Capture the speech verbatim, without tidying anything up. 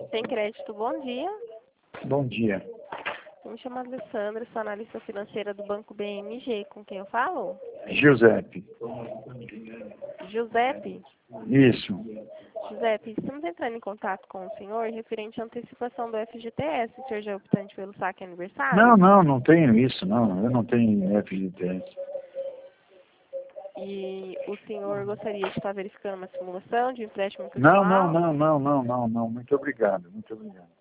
Tem crédito, bom dia. Bom dia. Eu me chamo Alessandra, sou analista financeira do Banco B M G. Com quem eu falo? Giuseppe. Giuseppe? Isso. Giuseppe, estamos entrando em contato com o senhor referente à antecipação do F G T S. O senhor já é optante pelo saque aniversário? Não, não, não tenho isso, não. Eu não tenho F G T S. E o senhor gostaria de estar verificando uma simulação de empréstimo Não, pessoal? não, não, não, não, não, não. Muito obrigado, muito obrigado.